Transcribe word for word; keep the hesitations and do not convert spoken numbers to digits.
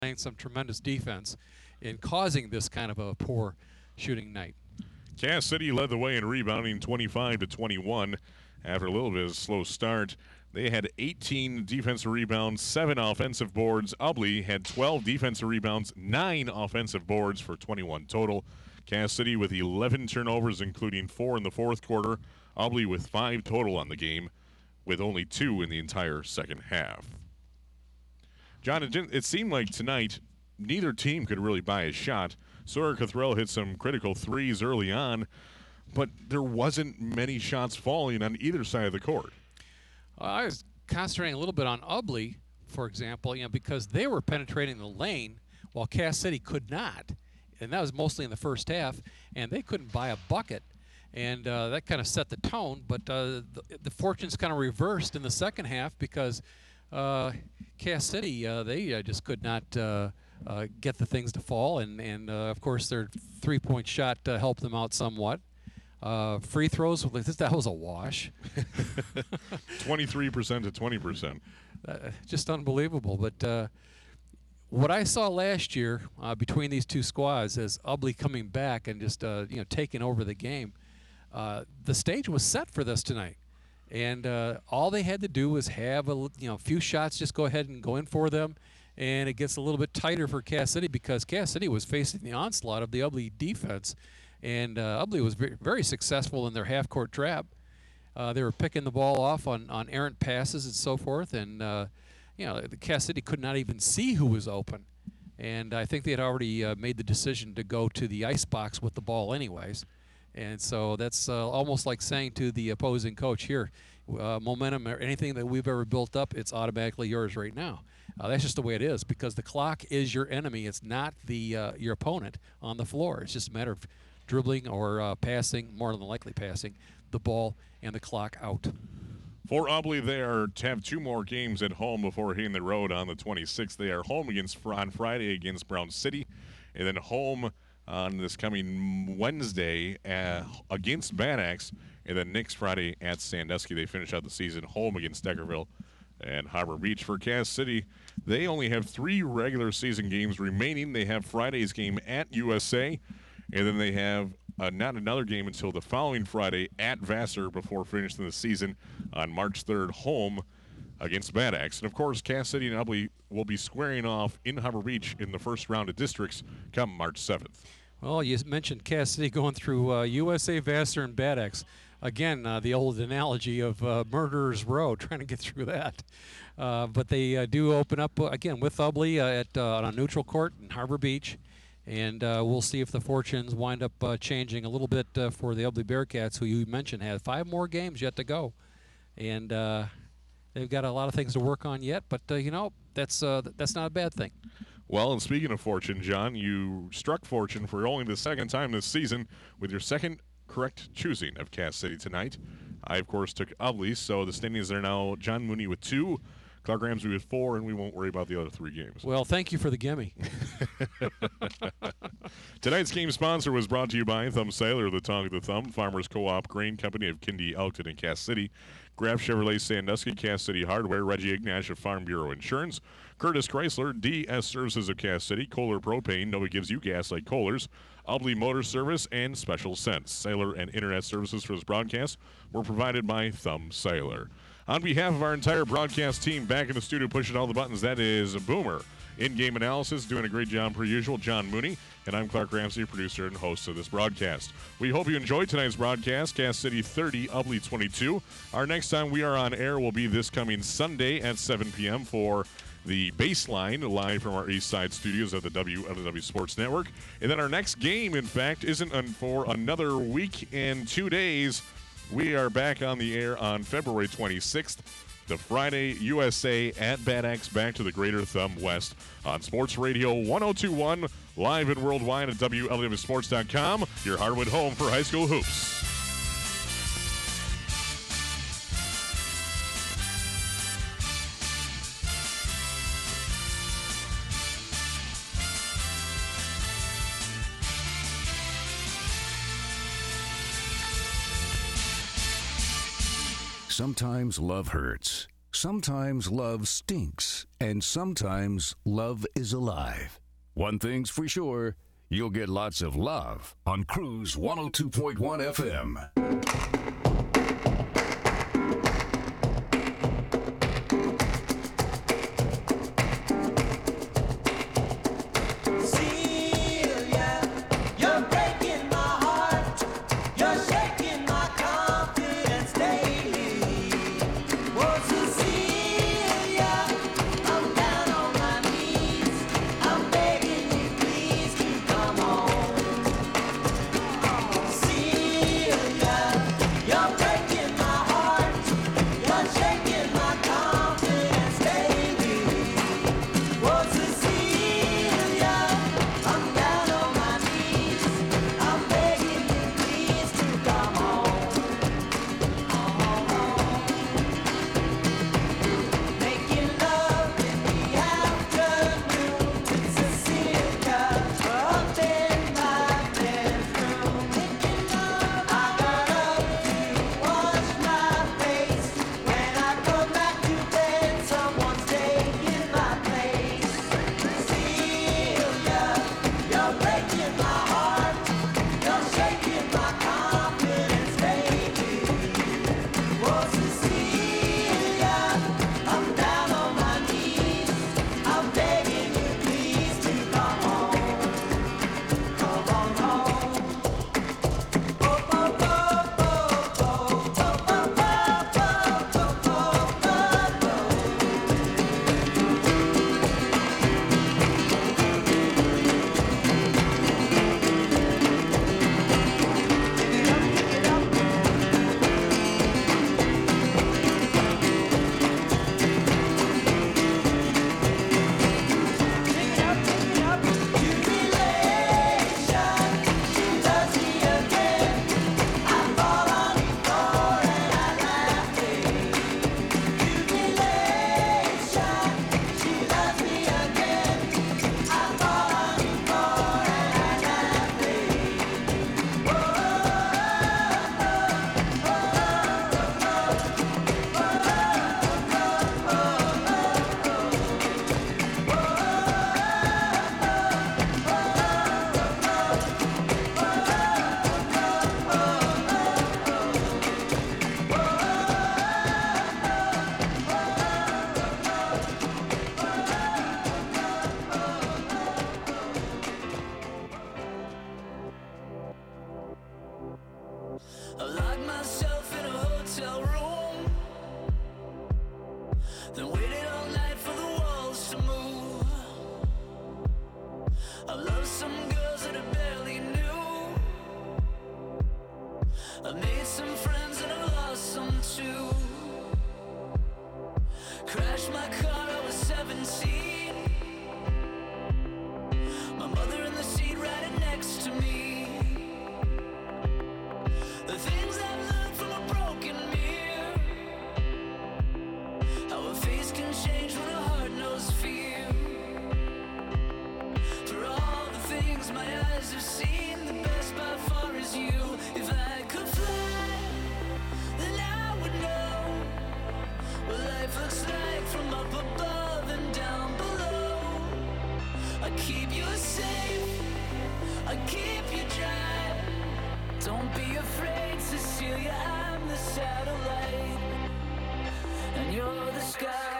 playing some tremendous defense in causing this kind of a poor shooting night. Cass City led the way in rebounding twenty-five to twenty-one after a little bit of a slow start. They had eighteen defensive rebounds, seven offensive boards. Ubly had twelve defensive rebounds, nine offensive boards for twenty-one total. Cass City with eleven turnovers, including four in the fourth quarter. Ubly with five total on the game, with only two in the entire second half. John, it, it seemed like tonight neither team could really buy a shot. Sawyer Cothrell hit some critical threes early on, but there wasn't many shots falling on either side of the court. Uh, I was concentrating a little bit on Ubly, for example, you know, because they were penetrating the lane while Cass City could not, and that was mostly in the first half, and they couldn't buy a bucket, and uh, that kind of set the tone. But uh, the, the fortunes kind of reversed in the second half because uh, Cass City uh, they uh, just could not uh, uh, get the things to fall, and and uh, of course their three-point shot uh, helped them out somewhat. Uh, free throws, that was a wash. twenty-three percent to twenty percent. Uh, just unbelievable. But uh, what I saw last year uh, between these two squads as Ubly coming back and just uh, you know taking over the game, uh, the stage was set for this tonight. And uh, all they had to do was have a you know few shots, just go ahead and go in for them. And it gets a little bit tighter for Cass City because Cass City was facing the onslaught of the Ubly defense. And uh, Ubly was very, very successful in their half-court trap. Uh, they were picking the ball off on, on errant passes and so forth. And, uh, you know, the Cass City could not even see who was open. And I think they had already uh, made the decision to go to the ice box with the ball anyways. And so that's uh, almost like saying to the opposing coach, here, uh, momentum or anything that we've ever built up, it's automatically yours right now. Uh, that's just the way it is because the clock is your enemy. It's not the uh, your opponent on the floor. It's just a matter of dribbling or uh, passing, more than likely passing, the ball and the clock out. For Ubly, they are to have two more games at home before hitting the road on the twenty-sixth. They are home against on Friday against Brown City, and then home on this coming Wednesday uh, against Bad Axe, and then next Friday at Sandusky. They finish out the season home against Deckerville and Harbor Beach. For Cass City, they only have three regular season games remaining. They have Friday's game at U S A, and then they have uh, not another game until the following Friday at Vassar before finishing the season on March third home against Bad Axe. And, of course, Cass City and Ubly will be squaring off in Harbor Beach in the first round of districts come March seventh. Well, you mentioned Cass City going through uh, U S A, Vassar, and Bad Axe. Again, uh, the old analogy of uh, Murderer's Row, trying to get through that. Uh, but they uh, do open up, uh, again, with Ubly uh, at uh, on a neutral court in Harbor Beach. And uh, we'll see if the fortunes wind up uh, changing a little bit uh, for the Ubly Bearcats, who you mentioned have five more games yet to go. And uh, they've got a lot of things to work on yet, but, uh, you know, that's uh, that's not a bad thing. Well, and speaking of fortune, John, you struck fortune for only the second time this season with your second correct choosing of Cass City tonight. I, of course, took Ubly, so the standings are now John Mooney with two, Clark Ramsey with four, and we won't worry about the other three games. Well, thank you for the gimme. Tonight's game sponsor was brought to you by Thumb Sailor, the Tongue of the Thumb, Farmers Co-op, Grain Company of Kindy, Elkton, and Cass City, Graf Chevrolet Sandusky, Cass City Hardware, Reggie Ignash of Farm Bureau Insurance, Curtis Chrysler, D S Services of Cass City, Kohler Propane, nobody gives you gas like Kohler's, Ubly Motor Service, and Special Sense. Sailor and Internet services for this broadcast were provided by Thumb Sailor. On behalf of our entire broadcast team back in the studio pushing all the buttons, that is Boomer. In-game analysis, doing a great job per usual, John Mooney. And I'm Clark Ramsey, producer and host of this broadcast. We hope you enjoyed tonight's broadcast. Cass City thirty, Ubly twenty-two. Our next time we are on air will be this coming Sunday at seven p.m. for the Baseline, live from our East Side studios of the W L W Sports Network. And then our next game, in fact, isn't for another week and two days. We are back on the air on February twenty-sixth, the Friday U S A at Bad Axe, back to the Greater Thumb West on Sports Radio one oh two point one, live and worldwide at W L W sports dot com, your Hardwood home for high school hoops. Sometimes love hurts, Sometimes love stinks, and sometimes love is alive. One thing's for sure, you'll get lots of love on Cruise one oh two point one F M. I locked myself in a hotel room, then waited all night for the walls to move. I love some girls that I barely knew. I made some friends and I lost some too. Crashed my car, I was seventeen. My mother in the seat riding next to me. The things I've learned from a broken mirror, how a face can change when a heart knows fear. For all the things my eyes have seen, the best by far is you. If I could fly, then I would know what life looks like from up above and down below. I keep you safe, I keep you dry. Don't be afraid, Cecilia, I'm the satellite, and you're the sky.